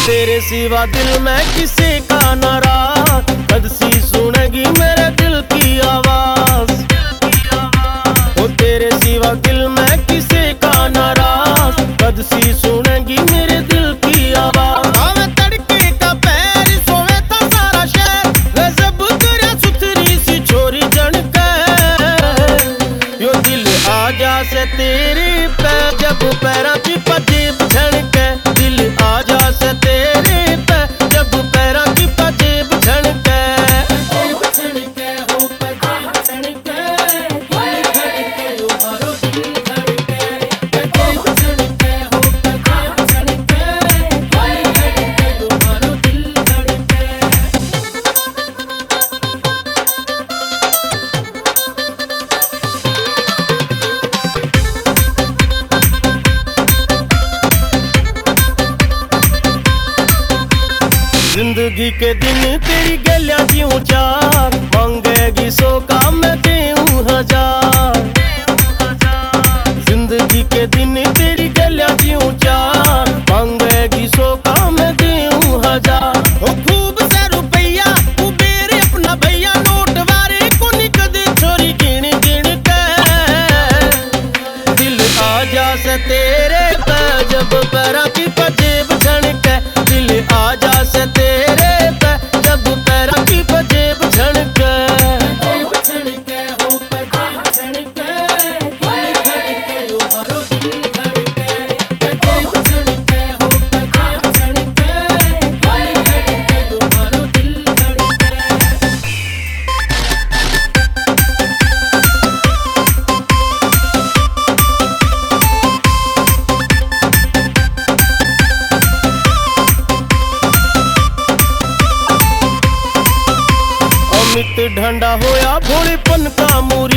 तेरे सिवा दिल में किसी का नाराज, कद सी सुनेगी मेरे दिल की आवाज। ओ तेरे सिवा दिल में किसी का नाराज, कद सी सुनेगी मेरे दिल की आवाज। आवे तड़के का पैर सोवे था सारा शहर, वे जब करे सुथरी सी छोरी जनके। यो दिल आजा से तेरे पे जब पैरा की पजेब झड़के, दिल आजा से तेरे पे जब पैरा की पजेब झड़के। जिंदगी के दिन तेरी गलियां जीऊं चार, मांगेगी 100 का मैं देऊं 1000। जिंदगी के दिन तेरी गलियां जीऊं चार, मांगेगी 100 का मैं देऊं 1000। ओ खूब से रुपया उबेरे अपना भैया, नोट वारे को निकदे छोरी गिन गिन के। दिल आजा से तेरे पे जब पैरा की पजेब झड़के, दिल आजा से तेरे पे जब पैरा की पजेब झड़के। अमित ढंडा होया भोलेपन का मूरी,